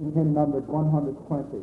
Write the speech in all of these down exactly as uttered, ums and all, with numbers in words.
hymn numbered one hundred twenty.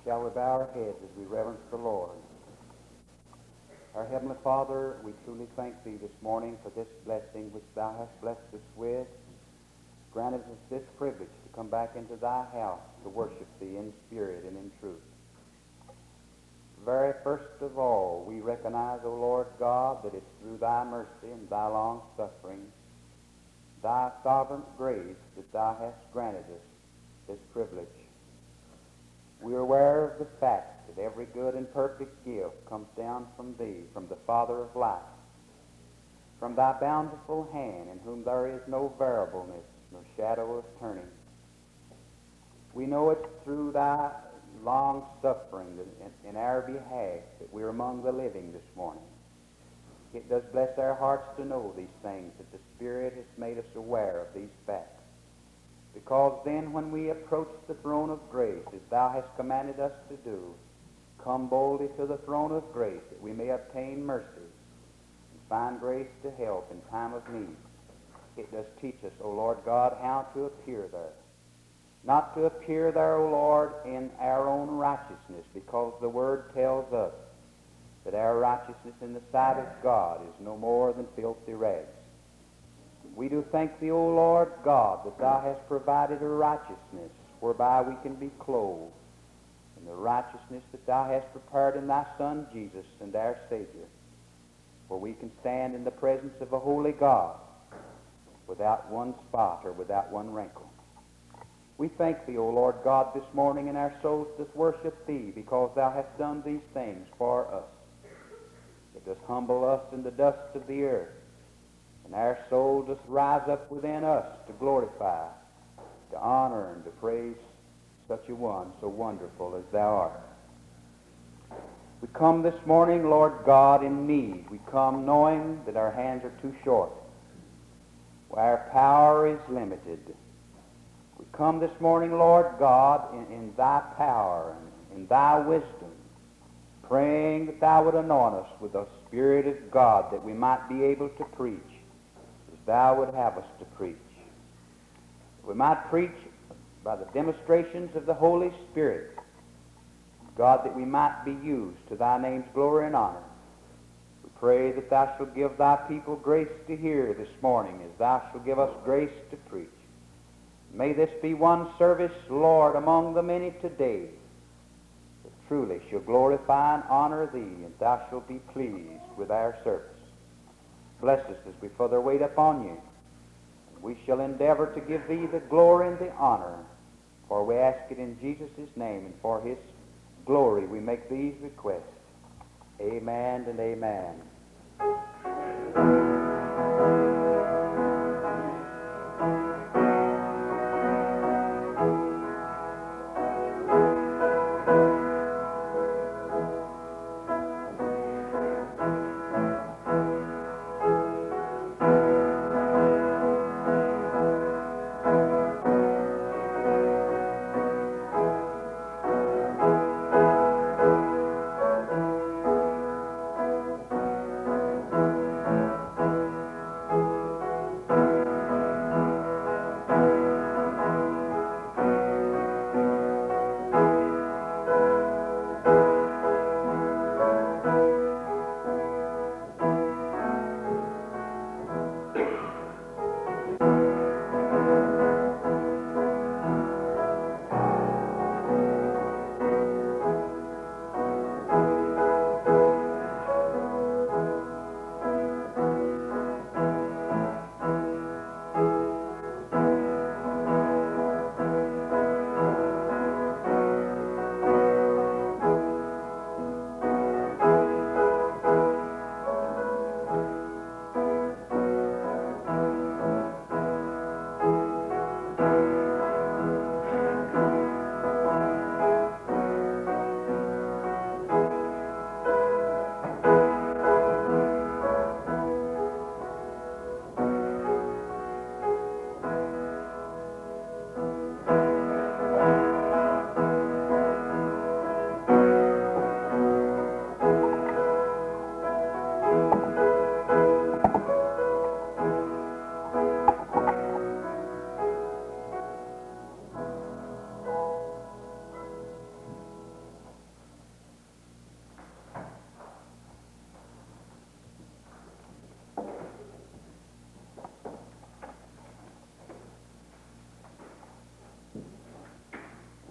Shall we bow our heads as we reverence the Lord? Our Heavenly Father, we truly thank Thee this morning for this blessing which Thou hast blessed us with. Granted us this privilege to come back into Thy house to worship Thee in spirit and in truth. Very first of all, we recognize, O Lord God, that it's through Thy mercy and Thy long suffering, Thy sovereign grace, that Thou hast granted us this privilege. We are aware of the fact that every good and perfect gift comes down from Thee, from the Father of life, from Thy bountiful hand, in whom there is no variableness nor shadow of turning. We know it's through Thy long suffering in, in our behalf that we're among the living this morning. It does bless our hearts to know these things, that the Spirit has made us aware of these facts. Because then when we approach the throne of grace, as Thou hast commanded us to do, come boldly to the throne of grace, that we may obtain mercy and find grace to help in time of need. It does teach us, O Lord God, how to appear there. Not to appear there, O Lord, in our own righteousness, because the Word tells us that our righteousness in the sight of God is no more than filthy rags. We do thank Thee, O Lord God, that Thou hast provided a righteousness whereby we can be clothed in the righteousness that Thou hast prepared in Thy Son Jesus and our Savior, where we can stand in the presence of a holy God without one spot or without one wrinkle. We thank Thee, O Lord God, this morning, and our souls doth worship Thee, because Thou hast done these things for us. It doth humble us in the dust of the earth, and our soul doth rise up within us to glorify, to honor, and to praise such a one so wonderful as Thou art. We come this morning, Lord God, in need. We come knowing that our hands are too short. Our power is limited. We come this morning, Lord God, in, in Thy power and in Thy wisdom, praying that Thou would anoint us with the Spirit of God, that we might be able to preach as Thou would have us to preach. We might preach by the demonstrations of the Holy Spirit, God, that we might be used to Thy name's glory and honor. We pray that Thou shalt give Thy people grace to hear this morning, as Thou shalt give us grace to preach. May this be one service, Lord, among the many today, that truly shall glorify and honor Thee, and Thou shalt be pleased with our service. Bless us as we further wait upon You. We shall endeavor to give Thee the glory and the honor, for we ask it in Jesus' name, and for His glory we make these requests. Amen and amen.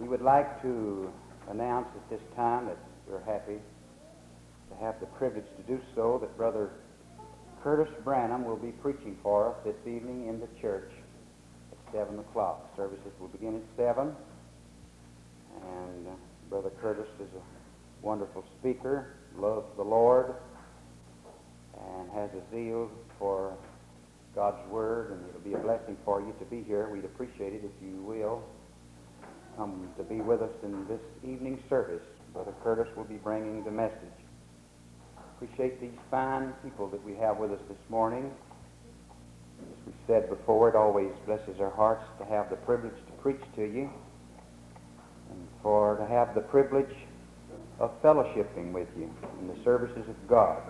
would like to announce at this time that we're happy to have the privilege to do so, that Brother Curtis Branham will be preaching for us this evening in the church at seven o'clock. Services will begin at seven, and uh, Brother Curtis is a wonderful speaker, loves the Lord, and has a zeal for God's Word, and it'll be a blessing for you to be here. We'd appreciate it if you will come to be with us in this evening service. Brother Curtis will be bringing the message. Appreciate these fine people that we have with us this morning. As we said before, it always blesses our hearts to have the privilege to preach to you, and for to have the privilege of fellowshipping with you in the services of God.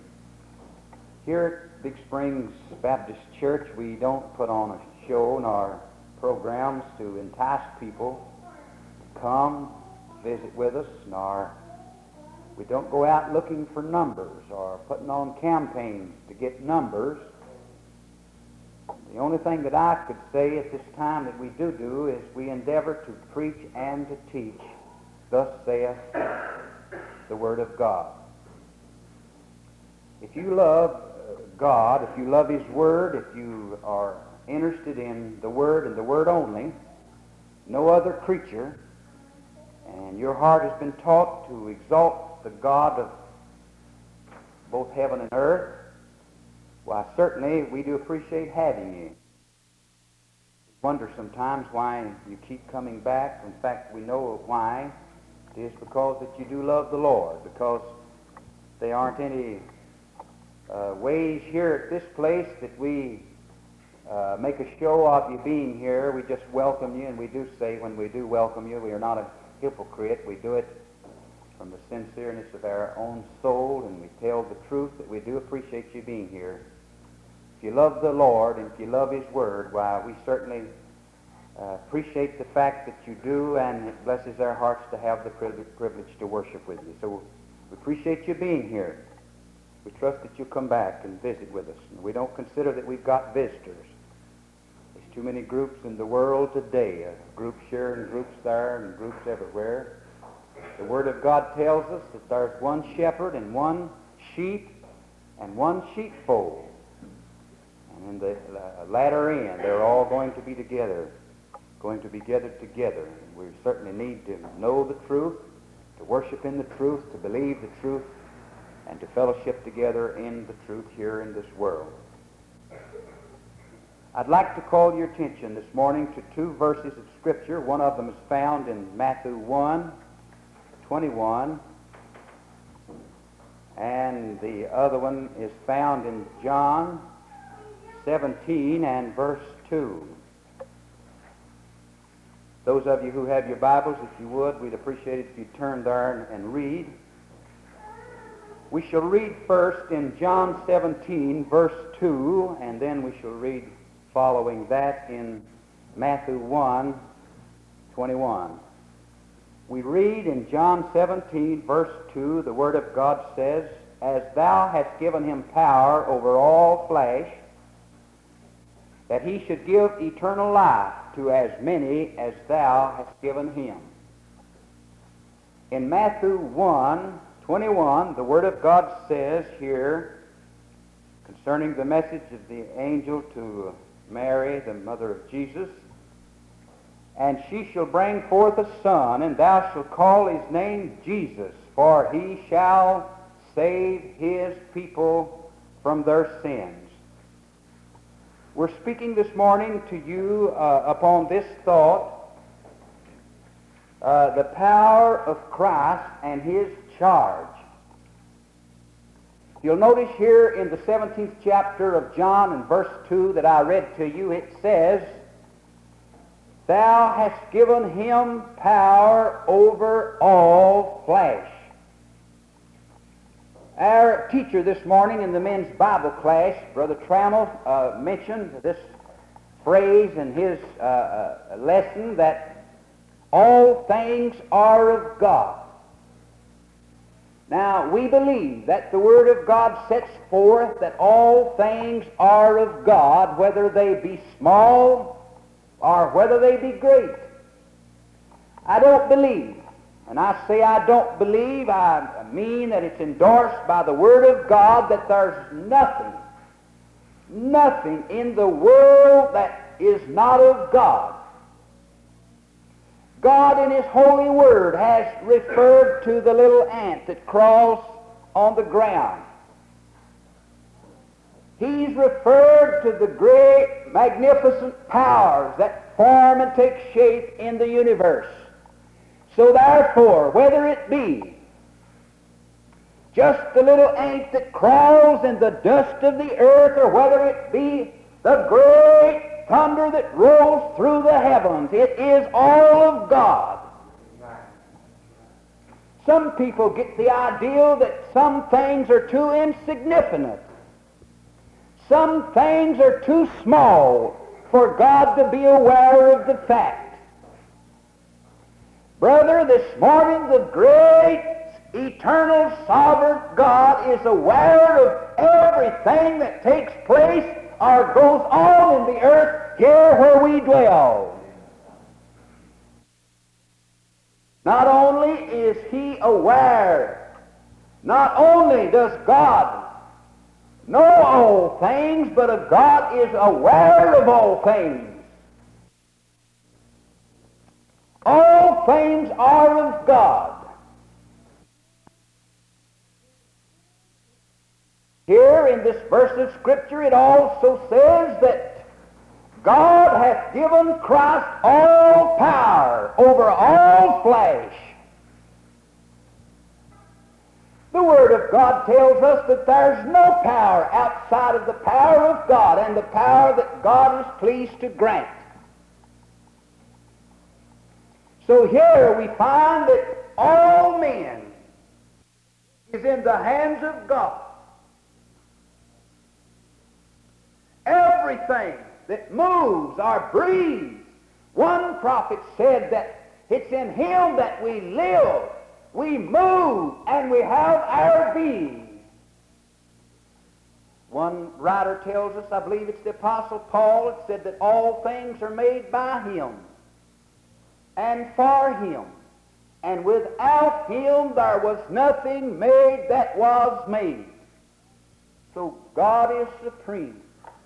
Here at Big Springs Baptist Church, we don't put on a show nor programs to entice people to come visit with us, nor we don't go out looking for numbers or putting on campaigns to get numbers. The only thing that I could say at this time that we do do is we endeavor to preach and to teach, thus saith the Word of God. If you love God, if you love His Word, if you are interested in the Word and the Word only, no other creature, and your heart has been taught to exalt the God of both heaven and earth, why, certainly we do appreciate having you. We wonder sometimes why you keep coming back. In fact, we know why. It is because that you do love the Lord, because there aren't any uh, ways here at this place that we uh, make a show of you being here. We just welcome you, and we do say when we do welcome you, we are not a hypocrite. We do it from the sincereness of our own soul, and we tell the truth that we do appreciate you being here. If you love the Lord and if you love His Word, why, we certainly uh, appreciate the fact that you do, and it blesses our hearts to have the privilege to worship with you. So we appreciate you being here. We trust that you'll come back and visit with us. And we don't consider that we've got visitors. There's too many groups in the world today, uh, groups here and groups there and groups everywhere. The Word of God tells us that there's one shepherd and one sheep and one sheepfold. And in the uh, latter end, they're all going to be together, going to be gathered together. And we certainly need to know the truth, to worship in the truth, to believe the truth, and to fellowship together in the truth here in this world. I'd like to call your attention this morning to two verses of Scripture. One of them is found in Matthew one, twenty-one, and the other one is found in John seventeen and verse two. Those of you who have your Bibles, if you would, we'd appreciate it if you turn there and read. We shall read first in John seventeen, verse two, and then we shall read following that in Matthew one, twenty-one. We read in John seventeen, verse two, the Word of God says, "As thou hast given him power over all flesh, that he should give eternal life to as many as thou hast given him." In Matthew one, twenty-one, the Word of God says here, concerning the message of the angel to Mary, the mother of Jesus, "And she shall bring forth a son, and thou shalt call his name Jesus, for he shall save his people from their sins." We're speaking this morning to you uh, upon this thought, uh, the power of Christ and His charge. You'll notice here in the seventeenth chapter of John and verse two that I read to you, it says, "Thou hast given him power over all flesh." Our teacher this morning in the men's Bible class, Brother Trammell, uh, mentioned this phrase in his uh, uh, lesson that all things are of God. Now, we believe that the Word of God sets forth that all things are of God, whether they be small or whether they be great. I don't believe, and I say I don't believe, I mean that it's endorsed by the Word of God that there's nothing, nothing in the world that is not of God. God in His holy Word has referred to the little ant that crawls on the ground. He's referred to the great, magnificent powers that form and take shape in the universe. So therefore, whether it be just the little ant that crawls in the dust of the earth, or whether it be the great thunder that rolls through the heavens, it is all of God. Some people get the idea that some things are too insignificant. Some things are too small for God to be aware of the fact. Brother, this morning the great, eternal, sovereign God is aware of everything that takes place or goes on in the earth here where we dwell. Not only is He aware, not only does God know all things, but a God is aware of all things. All things are of God. Here in this verse of Scripture it also says that God hath given Christ all power over all flesh. The Word of God tells us that there's no power outside of the power of God and the power that God is pleased to grant. So here we find that all men is in the hands of God. Everything that moves or breathes. One prophet said that it's in Him that we live, we move, and we have our being. One writer tells us, I believe it's the Apostle Paul, it said that all things are made by Him and for Him, and without Him there was nothing made that was made. So God is supreme.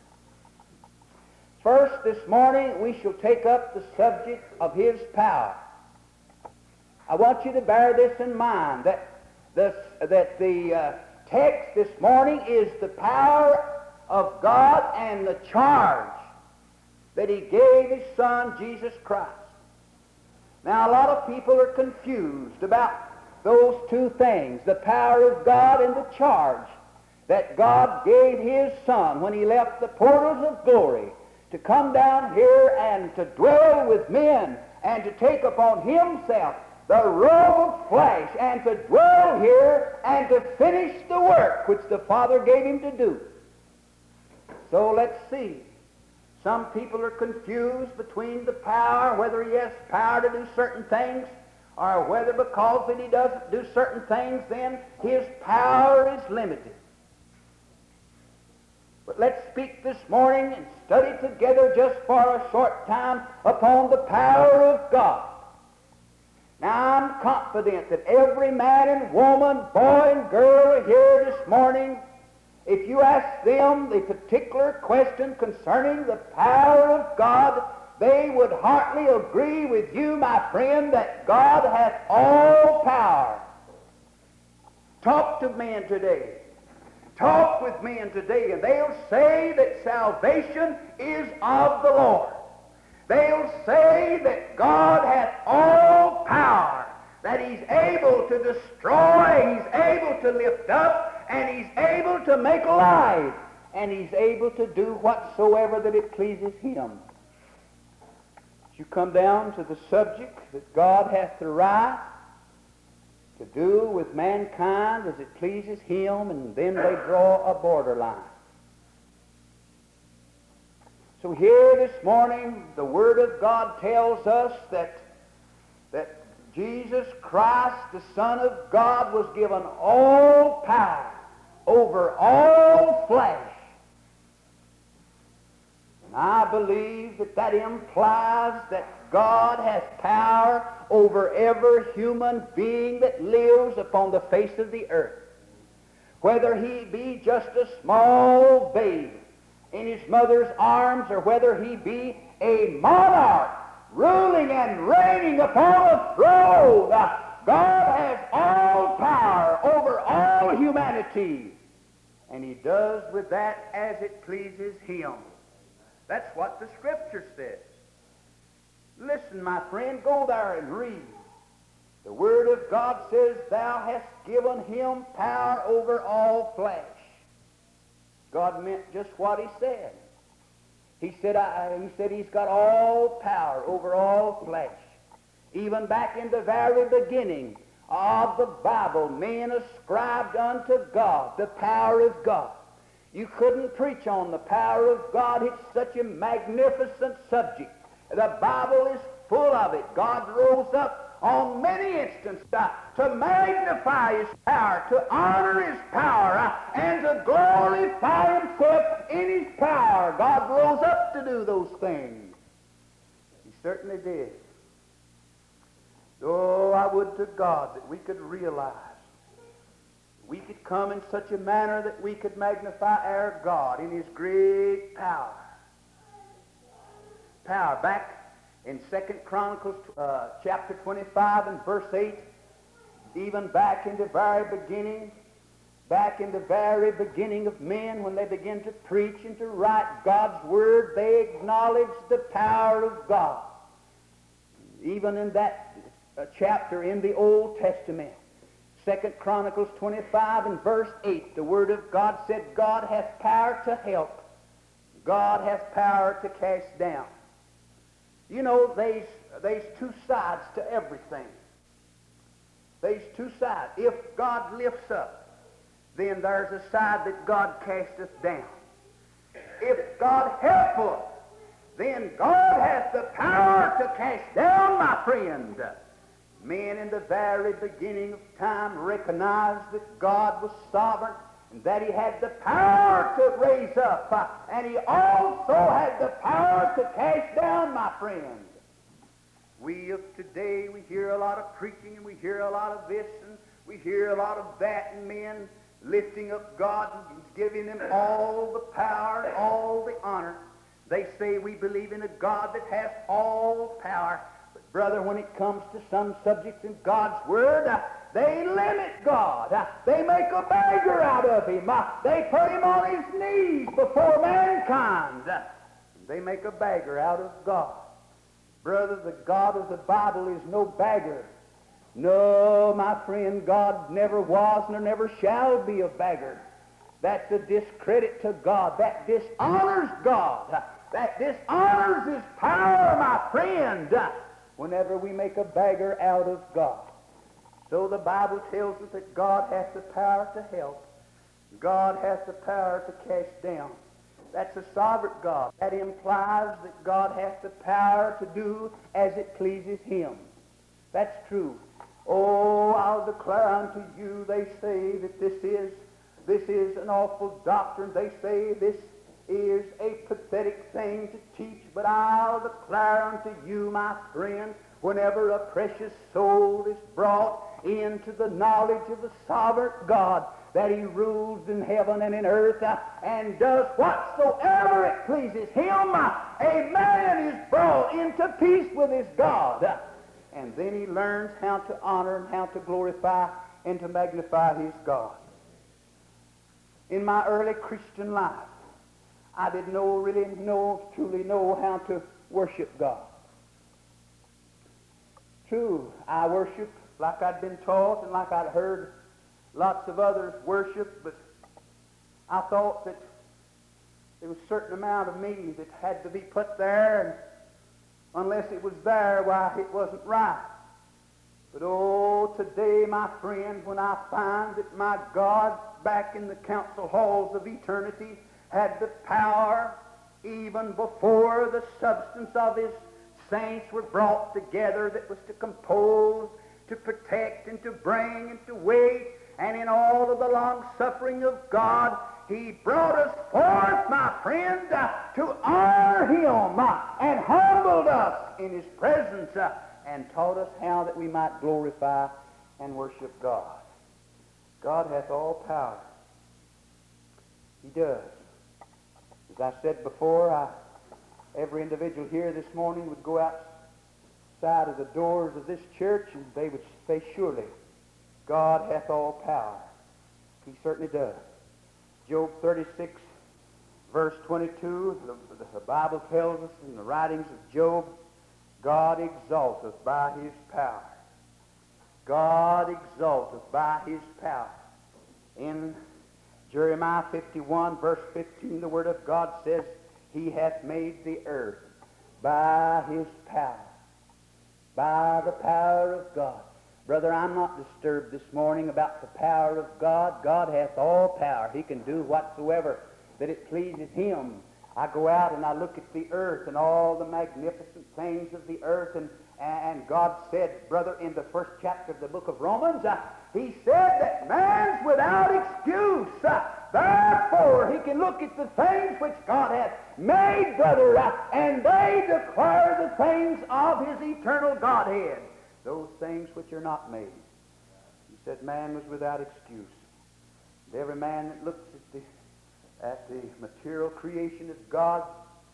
First, this morning, we shall take up the subject of His power. I want you to bear this in mind, that, this, that the uh, text this morning is the power of God and the charge that He gave His Son, Jesus Christ. Now, a lot of people are confused about those two things, the power of God and the charge that God gave His Son when He left the portals of glory to come down here and to dwell with men and to take upon Himself the robe of flesh and to dwell here and to finish the work which the Father gave Him to do. So let's see. Some people are confused between the power, whether He has power to do certain things, or whether because that He doesn't do certain things, then His power is limited. But let's speak this morning and study together just for a short time upon the power of God. Now, I'm confident that every man and woman, boy and girl here this morning, if you ask them the particular question concerning the power of God, they would heartily agree with you, my friend, that God hath all power. Talk to men today. Talk with men today, and they'll say that salvation is of the Lord. They'll say that God hath all power, that He's able to destroy, He's able to lift up, and He's able to make alive, and He's able to do whatsoever that it pleases Him. As you come down to the subject that God hath the right to do with mankind as it pleases Him, and then they draw a borderline. So here this morning, the Word of God tells us that, that Jesus Christ, the Son of God, was given all power over all flesh. And I believe that that implies that God has power over every human being that lives upon the face of the earth. Whether he be just a small babe in his mother's arms, or whether he be a monarch ruling and reigning upon a throne, God has all power over all humanity, and he does with that as it pleases him. That's what the Scripture says. Listen, my friend, go there and read. The Word of God says, thou hast given him power over all flesh. God meant just what he said. He said, I, he said he's got all power over all flesh. Even back in the very beginning of the Bible, men ascribed unto God the power of God. You couldn't preach on the power of God. It's such a magnificent subject. The Bible is full of it. God rose up on many instances uh, to magnify his power, to honor his power, uh, and to glorify himself in his power. God rose up to do those things. He certainly did. Oh, I would to God that we could realize, we could come in such a manner that we could magnify our God in his great power. Power. Back in Second Chronicles uh, chapter twenty-five and verse eight, even back in the very beginning, back in the very beginning of men, when they begin to preach and to write God's Word, they acknowledge the power of God. Even in that uh, chapter in the Old Testament, Second Chronicles twenty-five and verse eight, the Word of God said, God hath power to help. God hath power to cast down. You know, there's, there's two sides to everything. There's two sides. If God lifts up, then there's a side that God casteth down. If God helpeth, then God hath the power to cast down, my friend. Men in the very beginning of time recognized that God was sovereign and that he had the power to raise up, uh, and he also had the power to cast down, my friend. We of today, we hear a lot of preaching, and we hear a lot of this, and we hear a lot of that, and men lifting up God and giving him all the power and all the honor. They say we believe in a God that has all power. But brother, when it comes to some subjects in God's Word, uh, they limit God. Uh, they make a beggar out of him. Uh, they put him on his knees before mankind. Uh, they make a beggar out of God. Brother, the God of the Bible is no beggar. No, my friend, God never was nor never shall be a beggar. That's a discredit to God. That dishonors God. Uh, that dishonors his power, my friend, uh, whenever we make a beggar out of God. So the Bible tells us that God has the power to help. God has the power to cast down. That's a sovereign God. That implies that God has the power to do as it pleases him. That's true. Oh, I'll declare unto you, they say that this is, this is an awful doctrine. They say this is a pathetic thing to teach, but I'll declare unto you, my friend, whenever a precious soul is brought into the knowledge of the sovereign God, that he rules in heaven and in earth uh, and does whatsoever it pleases him, uh, a man is brought into peace with his God. Uh, and then he learns how to honor and how to glorify and to magnify his God. In my early Christian life, I didn't know, really know, truly know how to worship God. True, I worship like I'd been taught and like I'd heard lots of others worship, but I thought that there was a certain amount of me that had to be put there, and unless it was there, why, it wasn't right. But oh, today, my friend, when I find that my God, back in the council halls of eternity, had the power even before the substance of his saints were brought together, that was to compose, to protect, and to bring, and to wait, and in all of the long-suffering of God, he brought us forth, my friend, uh, to honor him, uh, and humbled us in his presence, uh, and taught us how that we might glorify and worship God. God hath all power. He does. As I said before, I, every individual here this morning would go outside of the doors of this church and they would say, surely, God hath all power. He certainly does. Job thirty-six, verse twenty-two, the, the Bible tells us in the writings of Job, God exalteth by his power. God exalteth by his power. In Jeremiah fifty-one, verse fifteen, the Word of God says, He hath made the earth by his power. By the power of God. Brother, I'm not disturbed this morning about the power of God. God hath all power. He can do whatsoever that it pleases him. I go out and I look at the earth and all the magnificent things of the earth, and, and God said, brother, in the first chapter of the book of Romans, uh, he said that man's without excuse. Uh, therefore, he can look at the things which God hath made, brother, uh, and they declare the things of his eternal Godhead. Those things which are not made. He said man was without excuse. And every man that looks at the, at the material creation of God's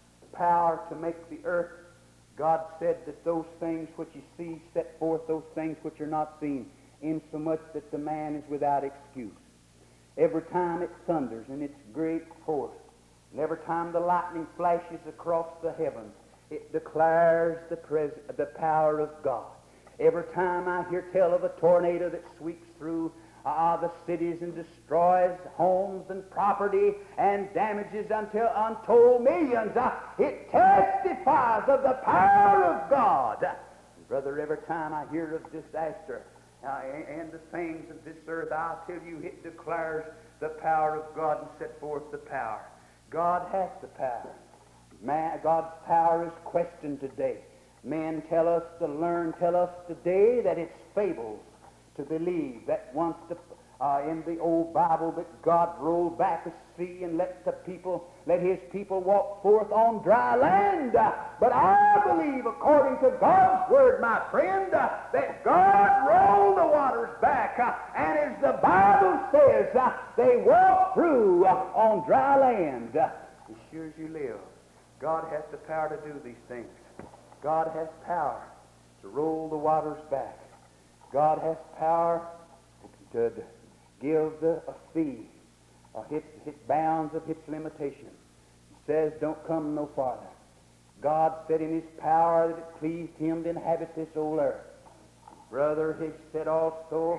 power to make the earth, God said that those things which you see set forth, those things which are not seen, insomuch that the man is without excuse. Every time it thunders in its great force, and every time the lightning flashes across the heavens, it declares the, pres- the power of God. Every time I hear tell of a tornado that sweeps through uh, the cities and destroys homes and property and damages until untold millions, uh, it testifies of the power of God. And brother, every time I hear of disaster uh, and the things of this earth, I'll tell you, it declares the power of God and set forth the power. God hath the power. Man, God's power is questioned today. Men tell us to learn, tell us today that it's fables to believe that once the, uh, in the old Bible that God rolled back a sea and let the people, let his people walk forth on dry land. Uh, but I believe, according to God's word, my friend, uh, that God rolled the waters back, uh, and as the Bible says, uh, they walk through uh, on dry land. Uh, as sure as you live, God has the power to do these things. God has power to roll the waters back. God has power to give the a sea uh, its, its bounds of its limitation. He says, don't come no farther. God said in his power that it pleased him to inhabit this old earth. Brother, he said also,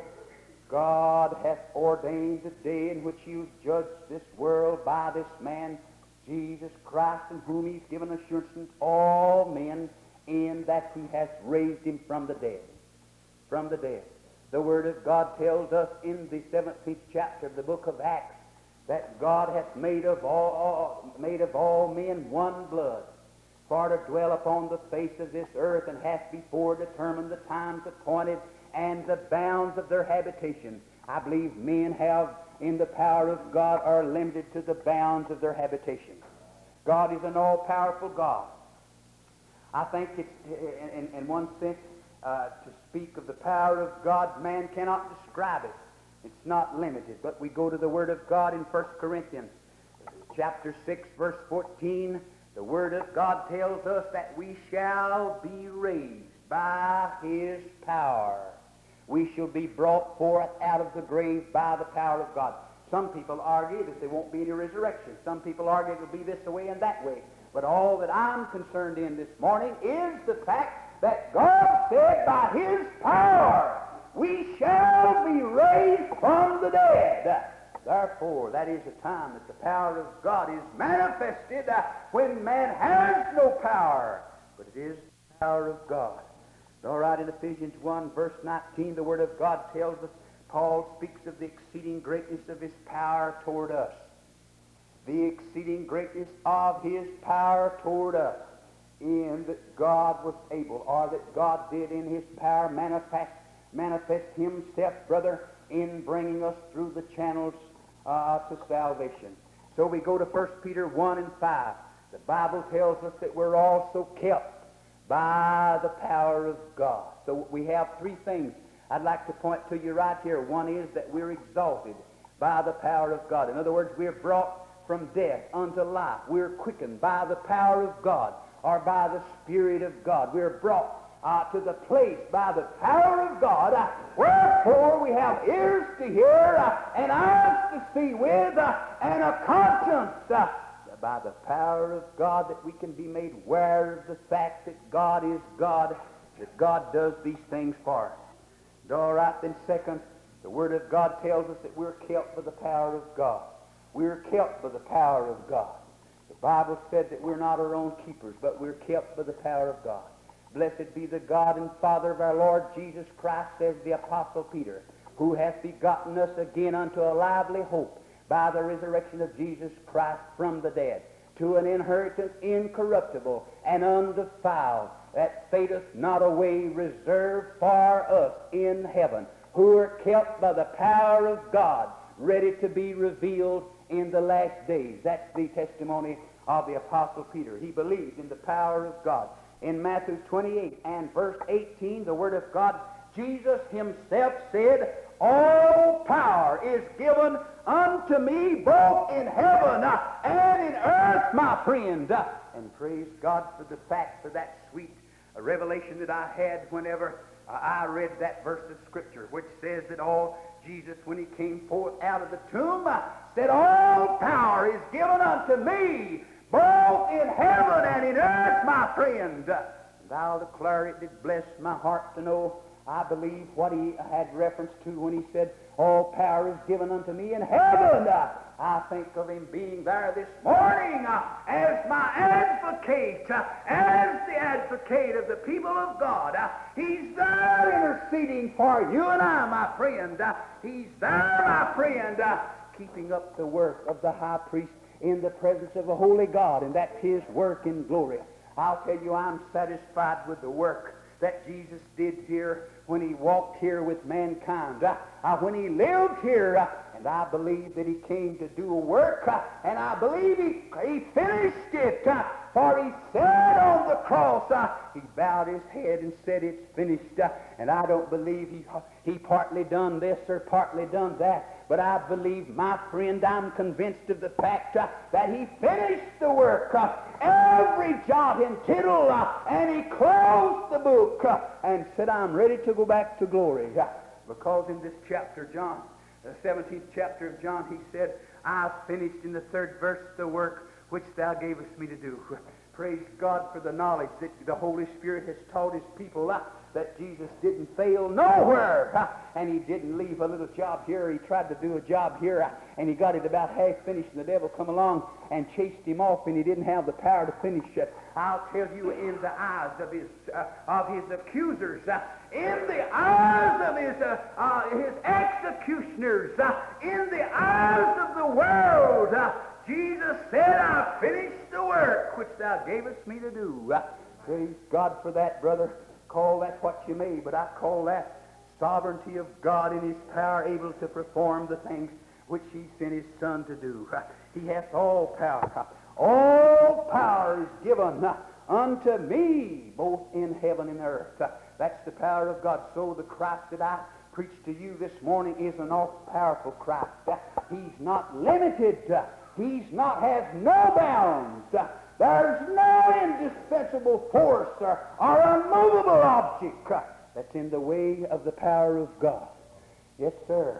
God hath ordained the day in which he will judge this world by this man, Jesus Christ, in whom he's given assurance to all men, in that he hath raised him from the dead. From the dead. The Word of God tells us in the seventeenth chapter of the book of Acts that God hath made of all, made of all men one blood, for to dwell upon the face of this earth, and hath before determined the times appointed and the bounds of their habitation. I believe men have, in the power of God, are limited to the bounds of their habitation. God is an all-powerful God. I think it's, in, in one sense, uh, to speak of the power of God, man cannot describe it. It's not limited. But we go to the Word of God in First Corinthians chapter six, verse fourteen. The Word of God tells us that we shall be raised by his power. We shall be brought forth out of the grave by the power of God. Some people argue that there won't be any resurrection. Some people argue it will be this way and that way. But all that I'm concerned in this morning is the fact that God said by his power we shall be raised from the dead. Therefore, that is the time that the power of God is manifested uh, when man has no power. But it is the power of God. All right, in Ephesians one, verse nineteen, the Word of God tells us, Paul speaks of the exceeding greatness of his power toward us. The exceeding greatness of his power toward us, in that God was able, or that God did in his power manifest, manifest himself, brother, in bringing us through the channels uh, to salvation. So we go to First Peter one and five. The Bible tells us that we're also kept by the power of God. So we have three things I'd like to point to you right here. One is that we're exalted by the power of God. In other words, we're brought from death unto life. We're quickened by the power of God, or by the Spirit of God. We're brought uh, to the place by the power of God. Uh, wherefore we have ears to hear, uh, and eyes to see with, uh, and a conscience uh, by the power of God, that we can be made aware of the fact that God is God, that God does these things for us. And all right, then second, the Word of God tells us that we're kept by the power of God. We're kept by the power of God. The Bible said that we're not our own keepers, but we're kept by the power of God. Blessed be the God and Father of our Lord Jesus Christ, says the Apostle Peter, who hath begotten us again unto a lively hope by the resurrection of Jesus Christ from the dead, to an inheritance incorruptible and undefiled, that fadeth not away, reserved for us in heaven, who are kept by the power of God, ready to be revealed in the last days. That's the testimony of the Apostle Peter. He believed in the power of God. In Matthew twenty-eight and verse eighteen, the Word of God, Jesus himself said, all power is given unto me both in heaven and in earth, my friend. And praise God for the fact, for that sweet revelation that I had whenever uh, I read that verse of Scripture, which says that all Jesus, when he came forth out of the tomb, uh, said, all power is given unto me, both in heaven and in earth, my friend. And I'll declare it did bless my heart to know, I believe, what he had reference to when he said, all power is given unto me in heaven. Uh, I think of him being there this morning uh, as my advocate, uh, as the advocate of the people of God. Uh, he's there interceding for you and I, my friend. Uh, he's there, my friend, uh, keeping up the work of the high priest in the presence of a holy God, and that's his work in glory. I'll tell you, I'm satisfied with the work that Jesus did here when he walked here with mankind, uh, uh, when he lived here, uh, and I believe that he came to do a work, uh, and I believe he, he finished it, uh, for he said on the cross, uh, he bowed his head and said, it's finished, uh, and I don't believe he, he partly done this or partly done that, but I believe, my friend, I'm convinced of the fact uh, that he finished the work, uh, every jot and tittle, uh, and he closed the book uh, and said, I'm ready to go back to glory. Uh, because in this chapter, John, the seventeenth chapter of John, he said, I finished in the third verse the work which thou gavest me to do. Praise God for the knowledge that the Holy Spirit has taught his people uh, that Jesus didn't fail nowhere, uh, and he didn't leave a little job here. He tried to do a job here, uh, and he got it about half finished, and the devil come along and chased him off, and he didn't have the power to finish it. I'll tell you, in the eyes of his uh, of his accusers, uh, in the eyes of his uh, uh, his executioners, uh, in the eyes of the world, uh, Jesus said, I finished the work which thou gavest me to do. Uh, praise God for that, brother. Call that what you may, but I call that sovereignty of God in his power, able to perform the things which he sent his Son to do. Uh, he hath all power. Uh, all power is given uh, unto me, both in heaven and earth. Uh, that's the power of God. So the Christ that I preach to you this morning is an all-powerful Christ. Uh, he's not limited. Uh, he's not, has no bounds. Uh, there's no indispensable force or, or unmovable object uh, that's in the way of the power of God. Yes, sir.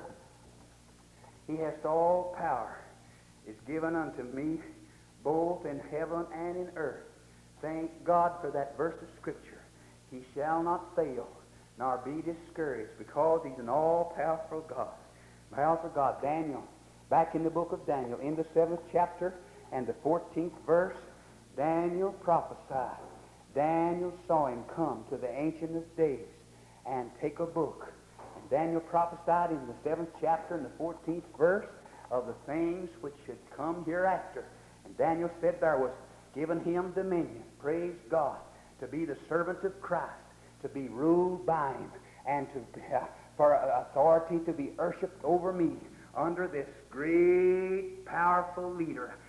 He has all power is given unto me, both in heaven and in earth. Thank God for that verse of Scripture. He shall not fail, nor be discouraged, because he's an all-powerful God. Powerful God. Daniel, back in the book of Daniel, in the seventh chapter and the fourteenth verse, Daniel prophesied. Daniel saw him come to the Ancient of Days and take a book. And Daniel prophesied in the seventh chapter and the fourteenth verse of the things which should come hereafter. And Daniel said there was given him dominion, praise God, to be the servant of Christ, to be ruled by him, and to uh, for authority to be worshipped over me under this great, powerful leader. It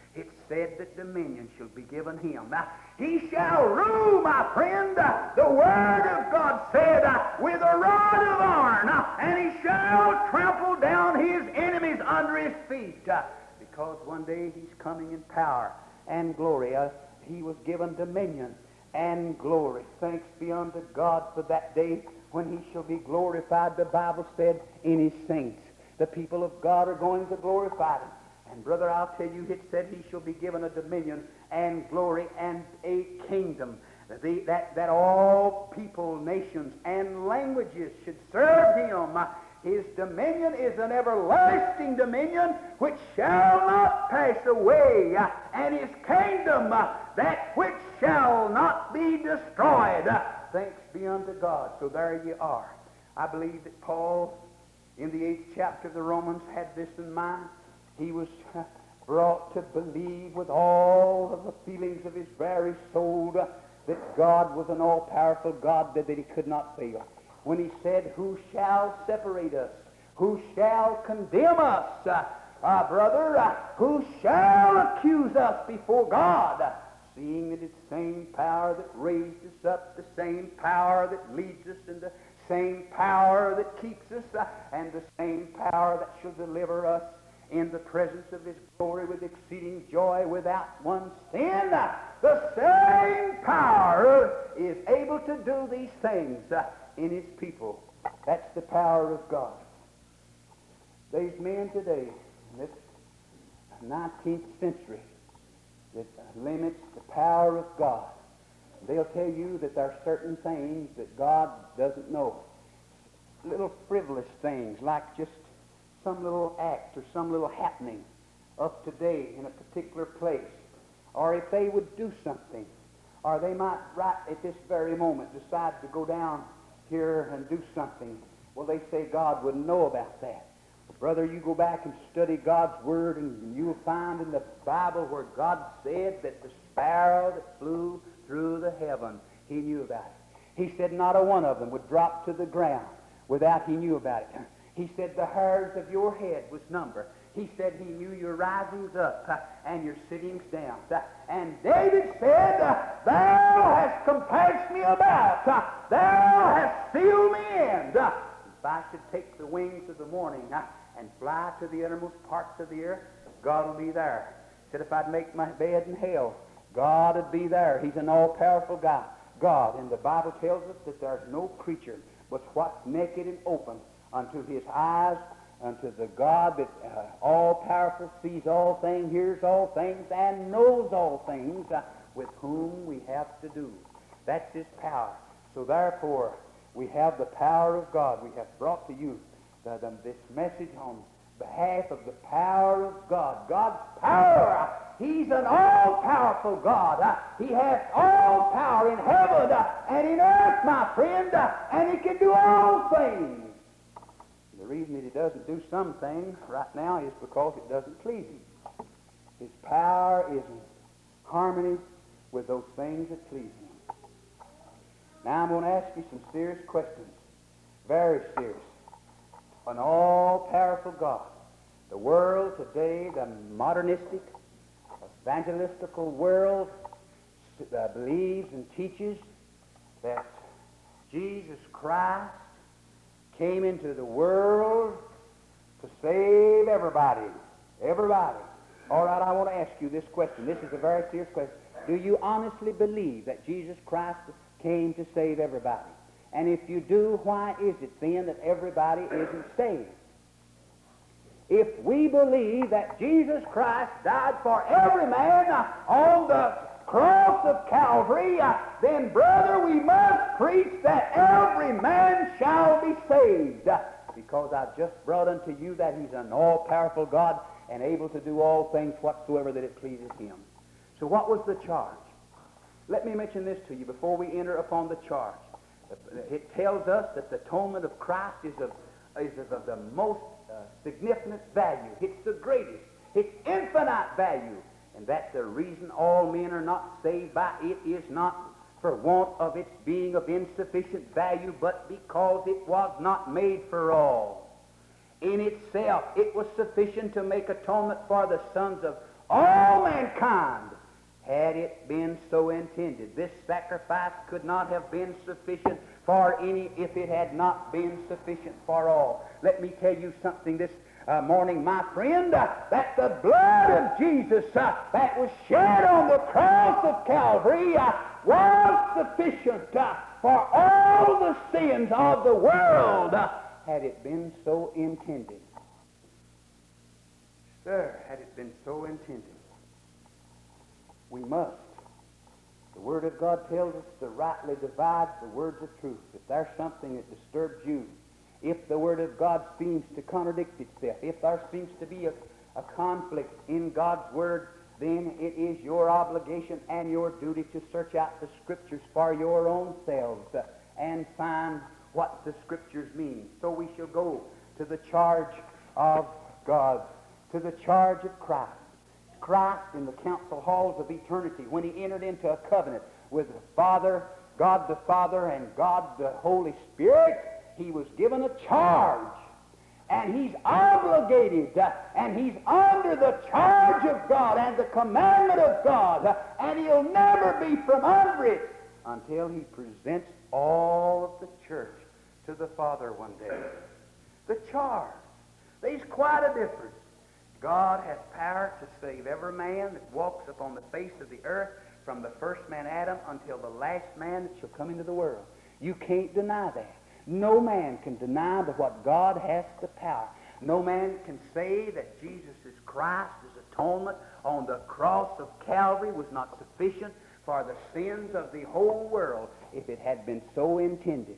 said that dominion shall be given him. Now, he shall rule, my friend, uh, the Word of God said, uh, with a rod of iron, uh, and he shall trample down his enemies under his feet. Uh, because one day he's coming in power and glory. Uh, he was given dominion and glory. Thanks be unto God for that day when he shall be glorified, the Bible said, in his saints. The people of God are going to glorify him. And brother, I'll tell you, it said he shall be given a dominion and glory and a kingdom. The, that, that all people, nations, and languages should serve him. His dominion is an everlasting dominion which shall not pass away, and his kingdom that which shall not be destroyed. Thanks be unto God. So there you are. I believe that Paul, in the eighth chapter of the Romans, had this in mind. He was brought to believe with all of the feelings of his very soul that God was an all-powerful God, that, that he could not fail. When he said, who shall separate us? Who shall condemn us? Uh, uh, brother, uh, who shall accuse us before God? Uh, seeing that it's the same power that raised us up, the same power that leads us, and the same power that keeps us, uh, and the same power that shall deliver us in the presence of his glory with exceeding joy without one sin. Uh, the same power is able to do these things uh, in his people. That's the power of God. There's men today in this nineteenth century that limits the power of God. They'll tell you that there are certain things that God doesn't know. Little frivolous things like just some little act or some little happening of today in a particular place. Or if they would do something, or they might right at this very moment decide to go down here and do something. Well, they say God wouldn't know about that. Brother, you go back and study God's Word, and you'll find in the Bible where God said that the sparrow that flew through the heaven, he knew about it. He said not a one of them would drop to the ground without he knew about it. He said the hairs of your head was numbered. He said he knew your risings up uh, and your sittings down. Uh, and David said, uh, thou hast compassed me about. Uh, thou hast sealed me in. Uh, if I should take the wings of the morning uh, and fly to the uttermost parts of the earth, God will be there. Said if I'd make my bed in hell, God would be there. He's an all-powerful God. God. And the Bible tells us that there's no creature but what's naked and open unto his eyes, unto the God that uh, all-powerful, sees all things, hears all things, and knows all things, uh, with whom we have to do. That's his power. So therefore, we have the power of God. We have brought to you the, the, this message on behalf of the power of God. God's power. He's an all-powerful God. Uh, he has all power in heaven uh, and in earth, my friend, uh, and he can do all things. The reason that he doesn't do some things right now is because it doesn't please him. His power is in harmony with those things that please him. Now I'm going to ask you some serious questions, very serious. An all-powerful God. The world today, the modernistic, evangelistical world, uh, believes and teaches that Jesus Christ came into the world to save everybody. Everybody. All right, I want to ask you this question. This is a very serious question. Do you honestly believe that Jesus Christ came to save everybody? And if you do, why is it then that everybody isn't saved? If we believe that Jesus Christ died for every man on the cross of Calvary, uh, then, brother, we must preach that every man shall be saved, uh, because I've just brought unto you that he's an all-powerful God and able to do all things whatsoever that it pleases him. So what was the charge? Let me mention this to you before we enter upon the charge. It tells us that the atonement of Christ is of, is of the most uh, significant value. It's the greatest. It's infinite value. And that's the reason all men are not saved by it is not for want of its being of insufficient value, but because it was not made for all. In itself, it was sufficient to make atonement for the sons of all mankind, had it been so intended. This sacrifice could not have been sufficient for any if it had not been sufficient for all. Let me tell you something this uh, morning, my friend, uh, that the blood of Jesus uh, that was shed on the cross of Calvary uh, was sufficient uh, for all the sins of the world, uh, had it been so intended. Sir, had it been so intended. We must. The Word of God tells us to rightly divide the words of truth. If there's something that disturbs you, if the Word of God seems to contradict itself, if there seems to be a, a conflict in God's Word, then it is your obligation and your duty to search out the Scriptures for your own selves uh, and find what the Scriptures mean. So we shall go to the charge of God, to the charge of Christ. Christ in the council halls of eternity, when he entered into a covenant with the Father, God the Father, and God the Holy Spirit, he was given a charge. And he's obligated, uh, and he's under the charge of God and the commandment of God, uh, and he'll never be from under it until he presents all of the church to the Father one day. The charge. There's quite a difference. God has power to save every man that walks upon the face of the earth, from the first man Adam until the last man that shall come into the world. You can't deny that. No man can deny that what God has the power. No man can say that Jesus Christ's atonement on the cross of Calvary was not sufficient for the sins of the whole world if it had been so intended.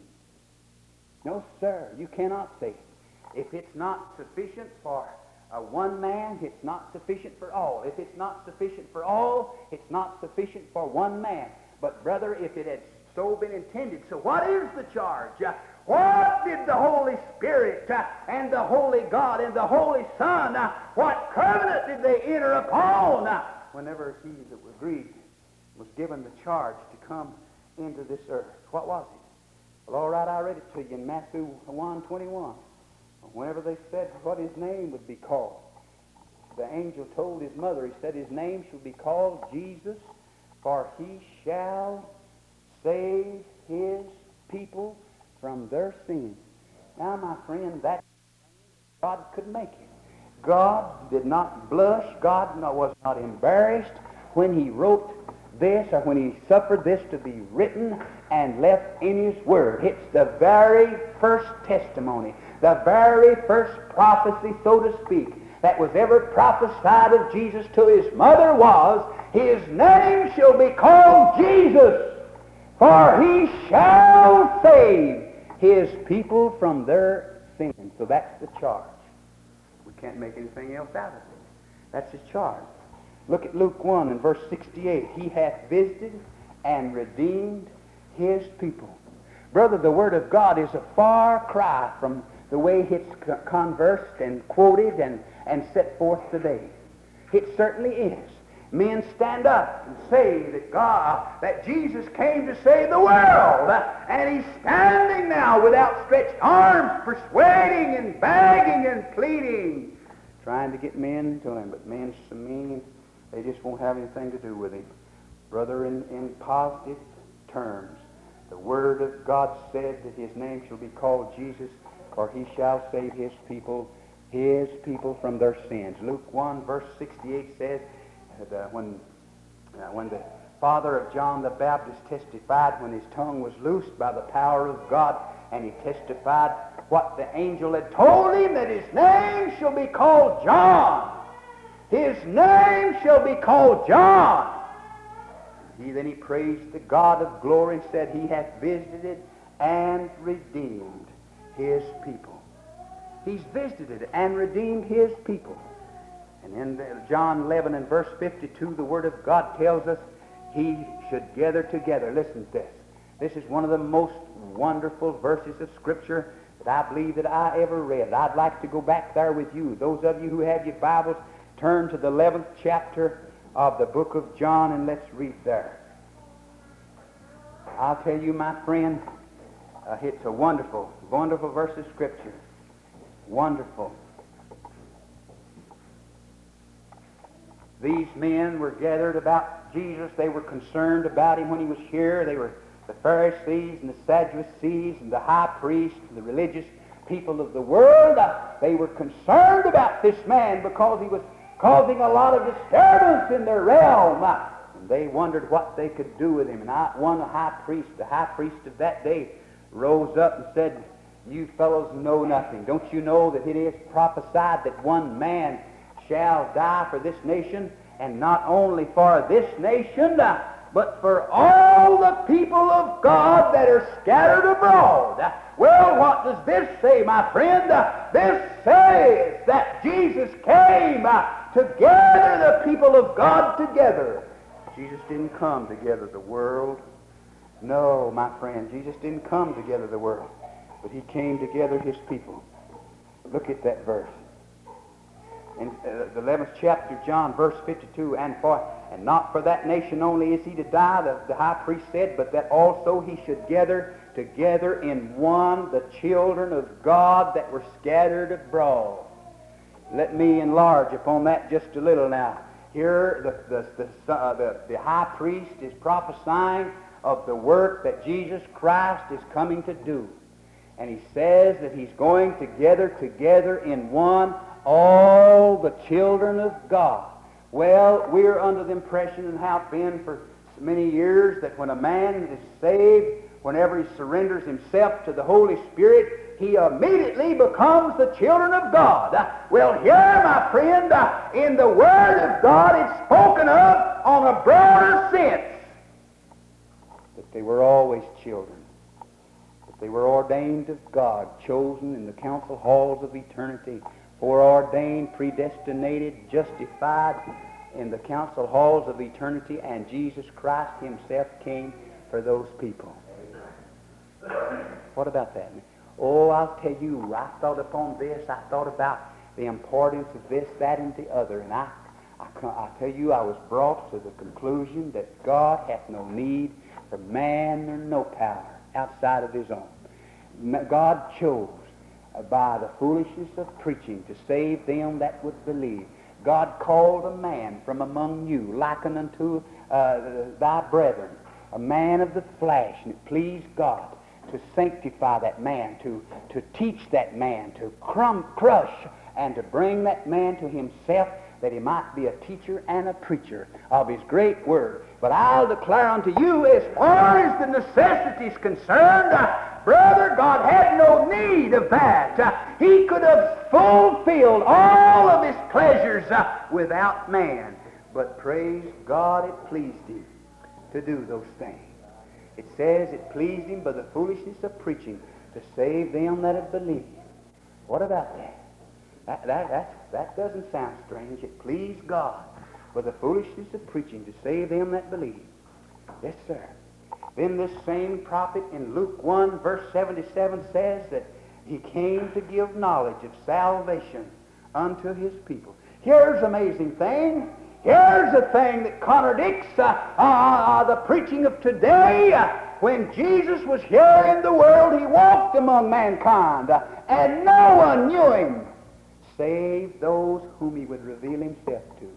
No, sir, you cannot say it. If it's not sufficient for Uh, one man, it's not sufficient for all. If it's not sufficient for all, it's not sufficient for one man. But, brother, if it had so been intended, so what is the charge? Uh, what did the Holy Spirit uh, and the Holy God and the Holy Son, uh, what covenant did they enter upon uh, whenever he that was agreed was given the charge to come into this earth? What was it? Well, all right, I read it to you in Matthew one twenty-one. Whenever they said what his name would be called, the angel told his mother, he said, his name shall be called Jesus, for he shall save his people from their sins. Now, my friend, that God could make it. God did not blush. God was not embarrassed when he wrote this, or when he suffered this to be written and left in his Word. It's the very first testimony, the very first prophecy, so to speak, that was ever prophesied of Jesus to his mother was, his name shall be called Jesus, for he shall save his people from their sins. So that's the charge. We can't make anything else out of it. That's his charge. Look at Luke one and verse sixty-eight. He hath visited and redeemed his people. Brother, the Word of God is a far cry from the way it's conversed and quoted and, and set forth today. It certainly is. Men stand up and say that God, that Jesus came to save the world, and he's standing now with outstretched arms, persuading and begging and pleading, trying to get men to him. But men are so mean, they just won't have anything to do with him. Brother, in, in positive terms, the Word of God said that his name shall be called Jesus, for he shall save his people, his people from their sins. Luke one verse sixty-eight says that uh, when, uh, when the father of John the Baptist testified, when his tongue was loosed by the power of God, and he testified what the angel had told him, that his name shall be called John. His name shall be called John. He then he praised the God of glory and said, he hath visited and redeemed his people. He's visited and redeemed his people. And in John eleven and verse fifty-two, the Word of God tells us he should gather together. Listen to this. This is one of the most wonderful verses of Scripture that I believe that I ever read. I'd like to go back there with you. Those of you who have your Bibles, turn to the eleventh chapter of the book of John, and let's read there. I'll tell you, my friend, uh, it's a wonderful, wonderful verse of Scripture. Wonderful. These men were gathered about Jesus. They were concerned about him when he was here. They were the Pharisees and the Sadducees and the high priests and the religious people of the world. They were concerned about this man because he was causing a lot of disturbance in their realm. And they wondered what they could do with him. And I, one high priest, the high priest of that day, rose up and said, "You fellows know nothing. Don't you know that it is prophesied that one man shall die for this nation, and not only for this nation, but for all the people of God that are scattered abroad?" Well, what does this say, my friend? This says that Jesus came to gather the people of God together. Jesus didn't come to gather the world. No, my friend, Jesus didn't come to gather the world, but he came to gather his people. Look at that verse. In uh, the eleventh chapter of John, verse fifty-two, and for and not for that nation only is he to die, the, the high priest said, but that also he should gather together in one the children of God that were scattered abroad. Let me enlarge upon that just a little now. Here, the the the, uh, the, the high priest is prophesying of the work that Jesus Christ is coming to do, and he says that he's going to gather together in one all the children of God. Well, we're under the impression, and have been for many years, that when a man is saved, whenever he surrenders himself to the Holy Spirit, he immediately becomes the children of God. Well, here, my friend, in the Word of God, it's spoken of on a broader sense that they were always children, that they were ordained of God, chosen in the council halls of eternity, foreordained, predestinated, justified in the council halls of eternity, and Jesus Christ himself came for those people. What about that? Oh, I'll tell you, I thought upon this, I thought about the importance of this, that, and the other, and I, I, I tell you, I was brought to the conclusion that God hath no need for man nor no power outside of his own. God chose by the foolishness of preaching to save them that would believe. God called a man from among you, likened unto uh, thy brethren, a man of the flesh, and it pleased God to sanctify that man, to, to teach that man, to crum, crush, and to bring that man to himself, that he might be a teacher and a preacher of his great word. But I'll declare unto you, as far as the necessity is concerned, uh, brother, God had no need of that. Uh, he could have fulfilled all of his pleasures uh, without man. But praise God, it pleased him to do those things. It says it pleased him by the foolishness of preaching to save them that have believed. What about that? That, that, that, that doesn't sound strange. It pleased God by the foolishness of preaching to save them that believe. Yes, sir. Then this same prophet in Luke one, verse seventy-seven says that he came to give knowledge of salvation unto his people. Here's an amazing thing. Here's a thing that contradicts uh, uh, uh, the preaching of today. Uh, when Jesus was here in the world, he walked among mankind, uh, and no one knew him save those whom he would reveal himself to.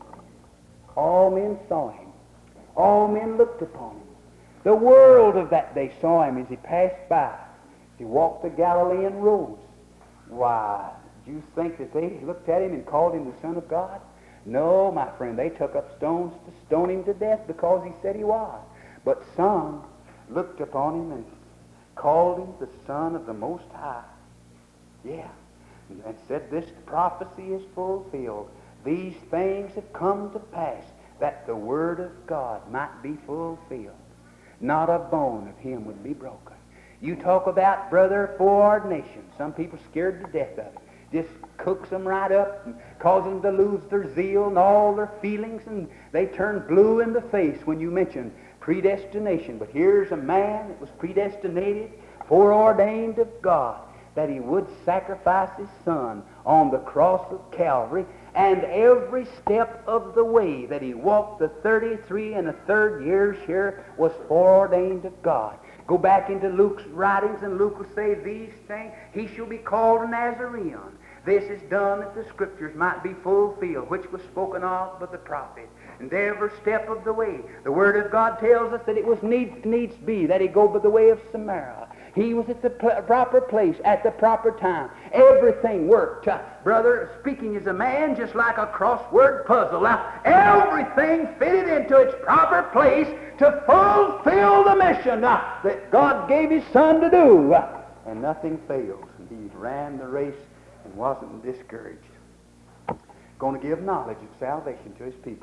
All men saw him. All men looked upon him. The world of that day saw him as he passed by, as he walked the Galilean roads. Why, do you think that they looked at him and called him the Son of God? No, my friend, they took up stones to stone him to death because he said he was. But some looked upon him and called him the Son of the Most High. Yeah, and said, this prophecy is fulfilled. These things have come to pass, that the Word of God might be fulfilled. Not a bone of him would be broken. You talk about, brother, foreordination. Some people scared to death of it. Just cooks them right up and causes them to lose their zeal and all their feelings, and they turn blue in the face when you mention predestination. But here's a man that was predestinated, foreordained of God, that he would sacrifice his Son on the cross of Calvary, and every step of the way that he walked the thirty-three and a third years here was foreordained of God. Go back into Luke's writings, and Luke will say these things. He shall be called a Nazarene. This is done that the Scriptures might be fulfilled, which was spoken of by the prophet. And every step of the way, the Word of God tells us that it was needs, needs be that he go by the way of Samaria. He was at the pl- proper place at the proper time. Everything worked. Uh, brother, speaking as a man, just like a crossword puzzle. Now, everything fitted into its proper place to fulfill the mission uh, that God gave His Son to do. Uh, and nothing failed. And he ran the race and wasn't discouraged. Going to give knowledge of salvation to his people.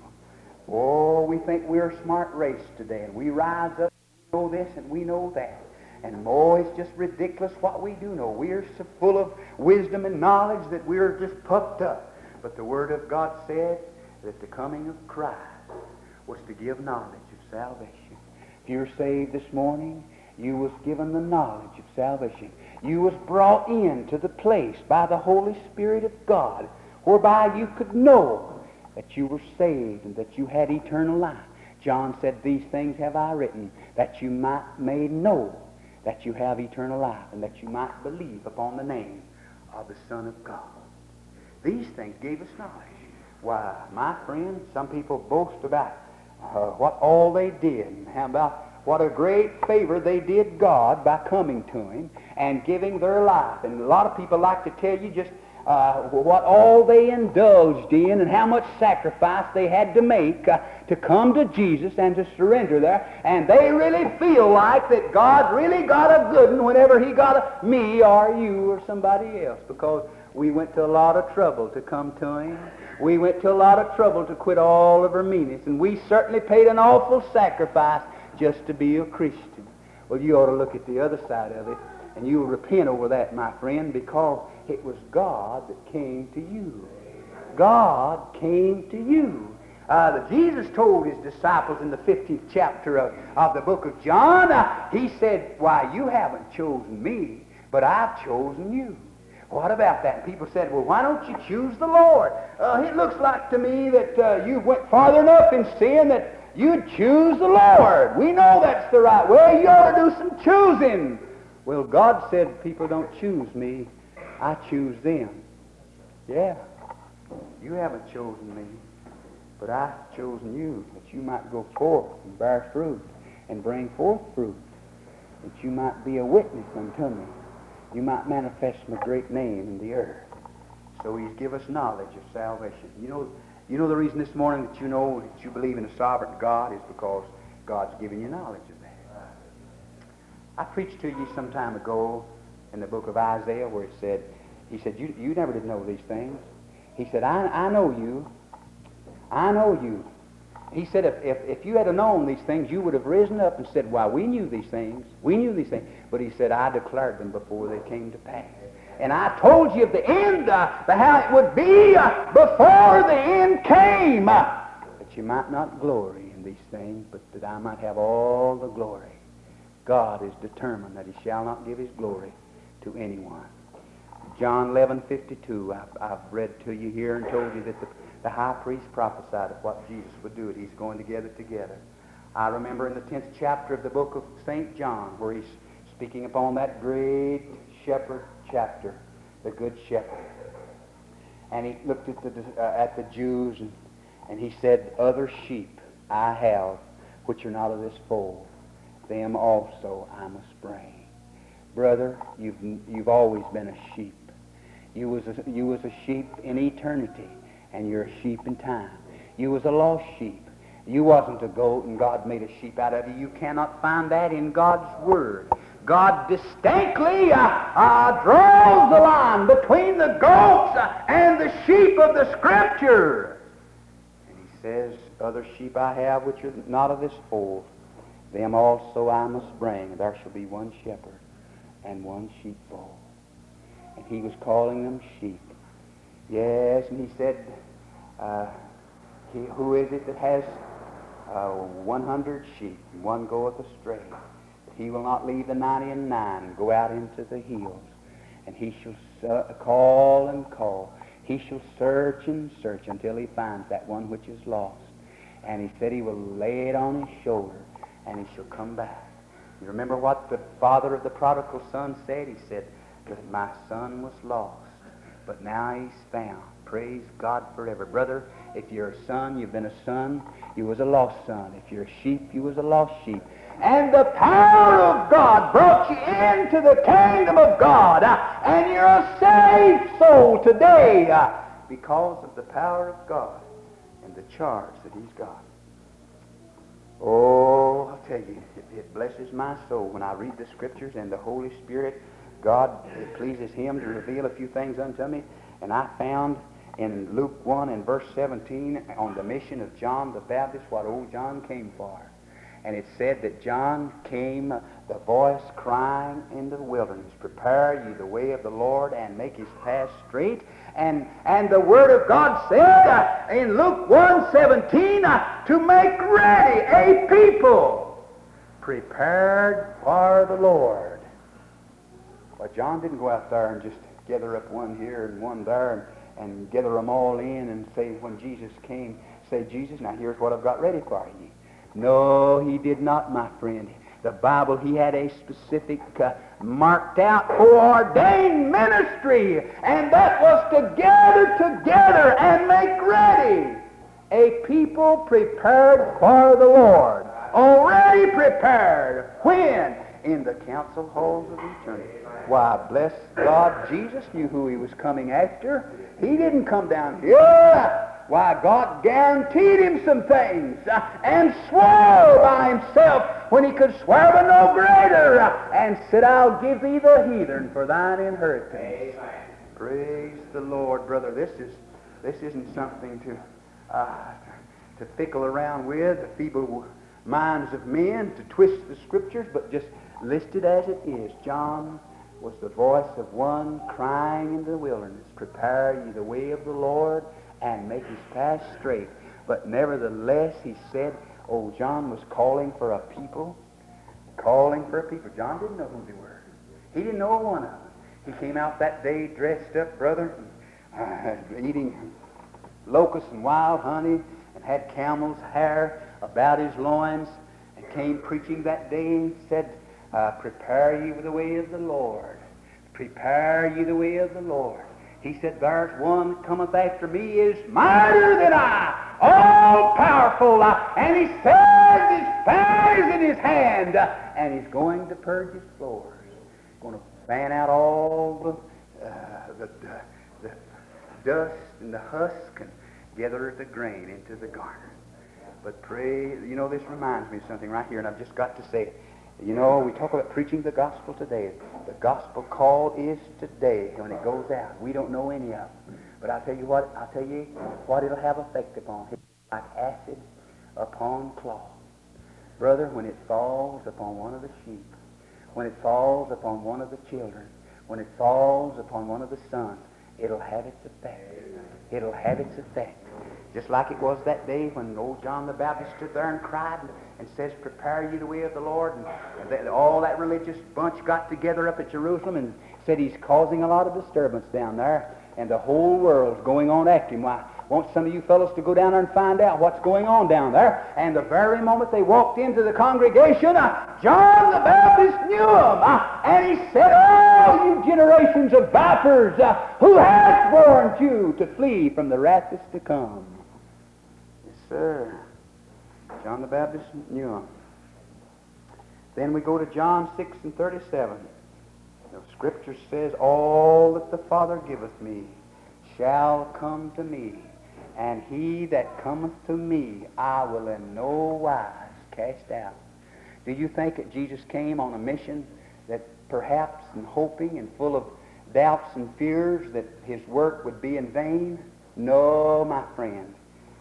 Oh, we think we're a smart race today, and we rise up, we know this and we know that. And oh, it's just ridiculous what we do know. We're so full of wisdom and knowledge that we're just puffed up. But the Word of God said that the coming of Christ was to give knowledge of salvation. If you're saved this morning, you was given the knowledge of salvation. You was brought into the place by the Holy Spirit of God, whereby you could know that you were saved and that you had eternal life. John said, "These things have I written, that you might may know that you have eternal life, and that you might believe upon the name of the Son of God." These things gave us knowledge. Why, my friend, some people boast about uh, what all they did, and how about what a great favor they did God by coming to Him and giving their life. And a lot of people like to tell you just uh, what all they indulged in and how much sacrifice they had to make uh, to come to Jesus and to surrender there. And they really feel like that God really got a good one whenever He got a me or you or somebody else, because we went to a lot of trouble to come to Him. We went to a lot of trouble to quit all of our meanness, and we certainly paid an awful sacrifice just to be a Christian. Well, you ought to look at the other side of it, and you'll repent over that, my friend, because it was God that came to you. God came to you. Uh, Jesus told His disciples in the fifteenth chapter of, of the book of John, uh, He said, "Why, you haven't chosen me, but I've chosen you." What about that? People said, "Well, why don't you choose the Lord?" Uh, it looks like to me that uh, you went farther enough in sin that you'd choose the Lord. We know that's the right way. You ought to do some choosing. Well, God said, people don't choose me. I choose them. Yeah, you haven't chosen me, but I've chosen you, that you might go forth and bear fruit and bring forth fruit, that you might be a witness unto me. You might manifest my great name in the earth. So He's give us knowledge of salvation. You know, you know the reason this morning that you know that you believe in a sovereign God is because God's given you knowledge of that. I preached to you some time ago in the book of Isaiah where it said, He said, you, you never did know these things. He said, I, I know you. I know you. He said, if, if, if you had known these things, you would have risen up and said, why, we knew these things. We knew these things. But He said, I declared them before they came to pass. And I told you of the end, uh, the how it would be uh, before the end came, uh, that you might not glory in these things, but that I might have all the glory. God is determined that He shall not give His glory to anyone. John eleven fifty-two, I've, I've read to you here and told you that the, the high priest prophesied of what Jesus would do, and He's going to get it together. I remember in the tenth chapter of the book of Saint John, where He's speaking upon that great shepherd chapter, the good shepherd. And He looked at the, uh, at the Jews, and, and He said, other sheep I have, which are not of this fold. Them also I must bring. Brother, you've, you've always been a sheep. You was a, you was a sheep in eternity, and you're a sheep in time. You was a lost sheep. You wasn't a goat, and God made a sheep out of you. You cannot find that in God's Word. God distinctly uh, uh, draws the line between the goats uh, and the sheep of the Scripture. And He says, other sheep I have which are not of this fold, them also I must bring. There shall be one shepherd and one sheepfold. And He was calling them sheep. Yes, and He said, uh, he, who is it that has uh, one hundred sheep, and one goeth astray? He will not leave the ninety and nine and go out into the hills. And he shall uh, call and call. He shall search and search until he finds that one which is lost. And He said He will lay it on His shoulder, and he shall come back. You remember what the father of the prodigal son said? He said that my son was lost, but now he's found. Praise God forever. Brother, if you're a son, you've been a son. You was a lost son. If you're a sheep, you was a lost sheep. And the power of God brought you into the kingdom of God. Uh, and you're a saved soul today uh, because of the power of God and the charge that he's got. Oh, I'll tell you, it, it blesses my soul when I read the Scriptures and the Holy Spirit. God, it pleases him to reveal a few things unto me. And I found in Luke one and verse seventeen on the mission of John the Baptist what old John came for. And it said that John came, the voice crying in the wilderness, prepare ye the way of the Lord and make his path straight. And and the Word of God said uh, in Luke one seventeen uh, to make ready a people prepared for the Lord. Well, John didn't go out there and just gather up one here and one there and, and gather them all in and say, when Jesus came, say, Jesus, now here's what I've got ready for you. No, he did not, my friend. The Bible, he had a specific, uh, marked out, foreordained ministry, and that was to gather together and make ready a people prepared for the Lord. Already prepared. When? In the council halls of eternity. Why, bless God, Jesus knew who he was coming after. He didn't come down here. Why, God guaranteed him some things uh, and swore by himself when he could swear by no greater uh, and said, I'll give thee the heathen for thine inheritance. Amen. Praise the Lord, brother. This is this isn't something to uh, to fickle around with, the feeble minds of men, to twist the Scriptures, but just listed as it is. John was the voice of one crying in the wilderness, prepare ye the way of the Lord and make his path straight. But nevertheless, he said, oh, John was calling for a people, calling for a people. John didn't know who they were. He didn't know one of them. He came out that day dressed up, brother, uh, eating locusts and wild honey, and had camel's hair about his loins, and came preaching that day and said, uh, prepare ye the way of the Lord. Prepare ye the way of the Lord. He said, there's one that cometh after me is mightier than I, all powerful, uh, and he says his power is in his hand, uh, and he's going to purge his floors. Going to fan out all the, uh, the, the, the dust and the husk and gather the grain into the garner. But pray, you know, this reminds me of something right here, and I've just got to say it. You know, we talk about preaching the gospel today. The gospel call is today when it goes out. We don't know any of them. But I'll tell you what, I'll tell you what it'll have effect upon him. Like acid upon cloth. Brother, when it falls upon one of the sheep, when it falls upon one of the children, when it falls upon one of the sons, it'll have its effect. It'll have its effect. Just like it was that day when old John the Baptist stood there and cried and, and says, prepare ye the way of the Lord. And, and they, all that religious bunch got together up at Jerusalem and said he's causing a lot of disturbance down there. And the whole world's going on after him. Why, want some of you fellows to go down there and find out what's going on down there. And the very moment they walked into the congregation, uh, John the Baptist knew him. Uh, and he said, oh, you generations of vipers, uh, who hath warned you to flee from the wrath that's to come? Yes, sir. John the Baptist knew him. Then we go to John six and thirty-seven. The Scripture says, all that the Father giveth me shall come to me, and he that cometh to me I will in no wise cast out. Do you think that Jesus came on a mission that perhaps and hoping and full of doubts and fears that his work would be in vain? No, my friend.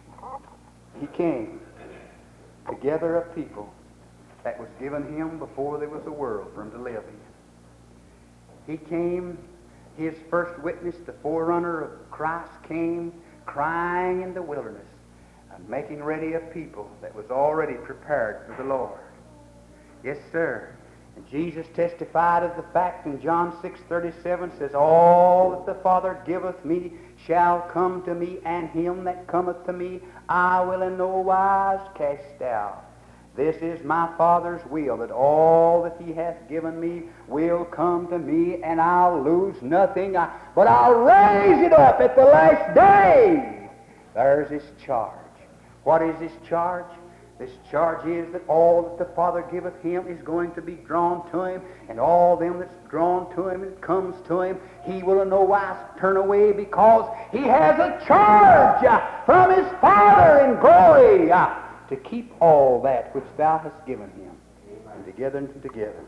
He came to gather a people that was given him before there was a world for him to live in. He came, his first witness, the forerunner of Christ, came crying in the wilderness and making ready a people that was already prepared for the Lord. Yes, sir. And Jesus testified of the fact in John six thirty-seven, says, all that the Father giveth me shall come to me, and him that cometh to me I will in no wise cast out. This is my Father's will, that all that He hath given me will come to me, and I'll lose nothing, I, but I'll raise it up at the last day. There's His charge. What is His charge? This charge is that all that the Father giveth Him is going to be drawn to Him, and all them that's drawn to Him and comes to Him, He will in no wise turn away, because He has a charge uh, from His Father in glory uh, to keep all that which Thou hast given Him, and together and together.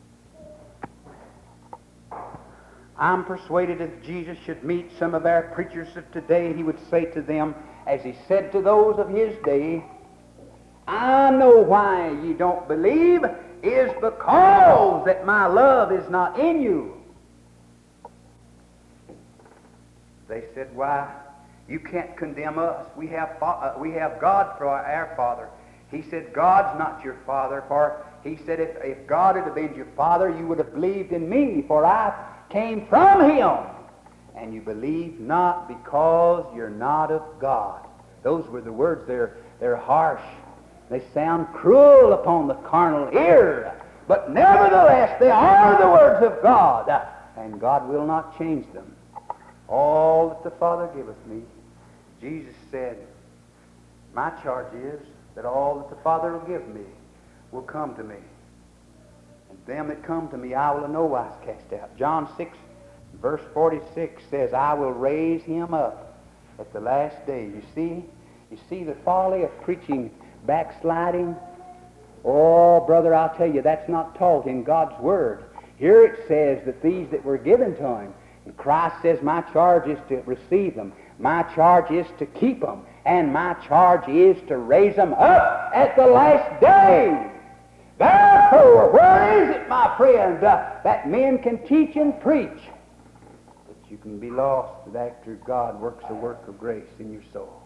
I'm persuaded if Jesus should meet some of our preachers of today, He would say to them, as He said to those of His day, I know why you don't believe is because that my love is not in you. They said, why, you can't condemn us. We have, uh, we have God for our, our Father. He said, God's not your Father, for He said, if, if God had been your Father, you would have believed in me, for I came from Him. And you believe not because you're not of God. Those were the words. They're, they're harsh. They sound cruel upon the carnal ear, but nevertheless they are the words of God, and God will not change them. All that the Father giveth me, Jesus said, my charge is that all that the Father will give me will come to me. And them that come to me I will in no wise cast out. John six, verse forty-six says, I will raise him up at the last day. You see, you see the folly of preaching backsliding? Oh, brother, I'll tell you, that's not taught in God's Word. Here it says that these that were given to Him, and Christ says, my charge is to receive them, my charge is to keep them, and my charge is to raise them up at the last day. Therefore, where is it, my friend, uh, that men can teach and preach that you can be lost, that after God works a work of grace in your soul?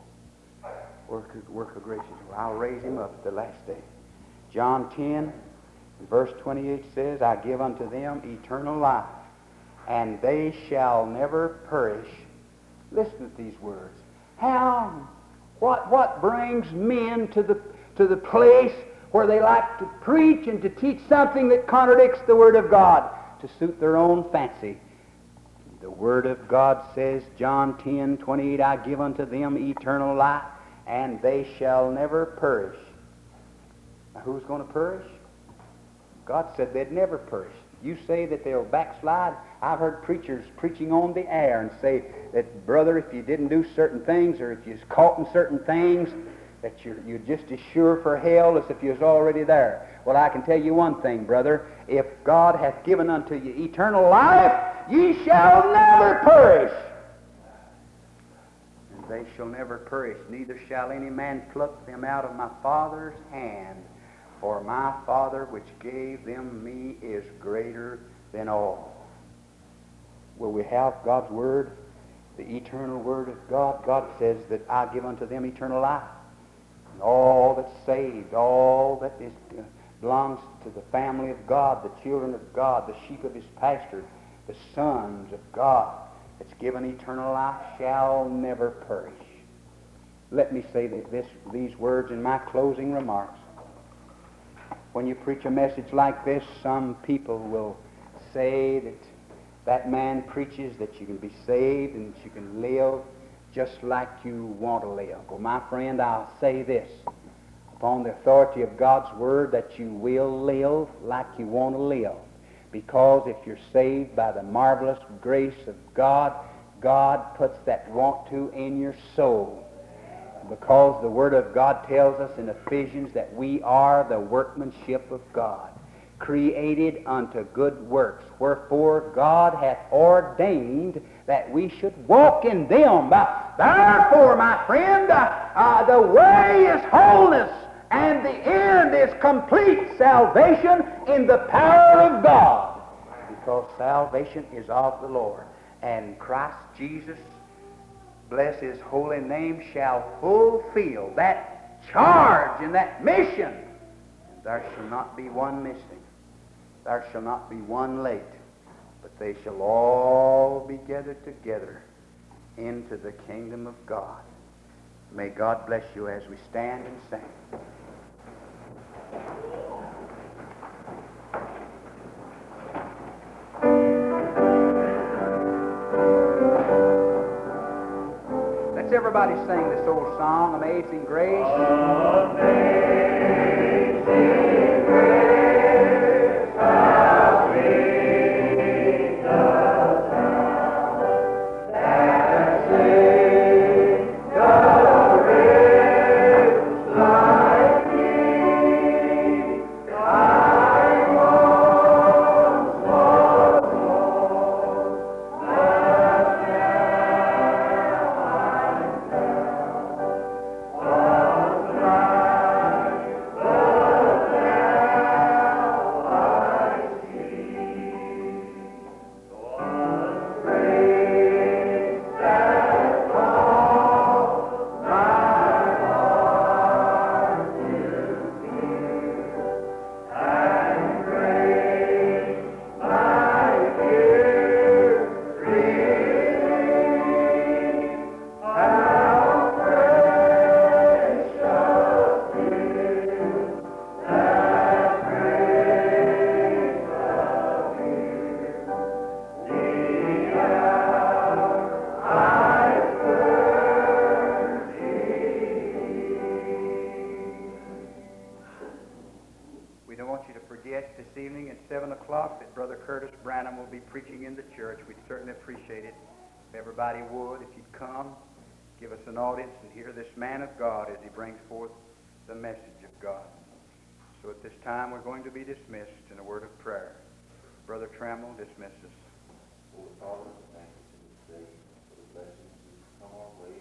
Work of, work of grace. I'll raise him up at the last day. John ten, verse twenty-eight says, I give unto them eternal life, and they shall never perish. Listen to these words. How, what, what brings men to the, to the place where they like to preach and to teach something that contradicts the Word of God to suit their own fancy? The Word of God says, John ten, twenty-eight, I give unto them eternal life, and they shall never perish. Now, who's going to perish? God said they'd never perish. You say that they'll backslide. I've heard preachers preaching on the air and say that, brother, if you didn't do certain things, or if you was caught in certain things, that you're, you're just as sure for hell as if you was already there. Well, I can tell you one thing, brother. If God hath given unto you eternal life, ye shall never perish. They shall never perish, neither shall any man pluck them out of my Father's hand. For my Father which gave them me is greater than all. Will we have God's Word, the eternal Word of God? God says that I give unto them eternal life. And all that's saved, all that is, uh, belongs to the family of God, the children of God, the sheep of His pasture, the sons of God, that's given eternal life shall never perish. Let me say that this, these words in my closing remarks. When you preach a message like this, some people will say that that man preaches that you can be saved and that you can live just like you want to live. Well, my friend, I'll say this, upon the authority of God's Word, that you will live like you want to live. Because if you're saved by the marvelous grace of God, God puts that want to in your soul. Because the Word of God tells us in Ephesians that we are the workmanship of God, created unto good works, wherefore God hath ordained that we should walk in them. Therefore, my friend, uh, uh, the way is wholeness, and the end is complete salvation in the power of God. Because salvation is of the Lord. And Christ Jesus, bless His holy name, shall fulfill that charge and that mission. And there shall not be one missing. There shall not be one late. But they shall all be gathered together into the kingdom of God. May God bless you as we stand and sing. everybody sing this old song, Amazing Grace? This evening at seven o'clock that Brother Curtis Branham will be preaching in the church. We'd certainly appreciate it if everybody would, if you'd come, give us an audience and hear this man of God as he brings forth the message of God. So at this time we're going to be dismissed in a word of prayer. Brother Trammell, dismiss us. Lord, Father, thank you for this day, for the blessings that come our way.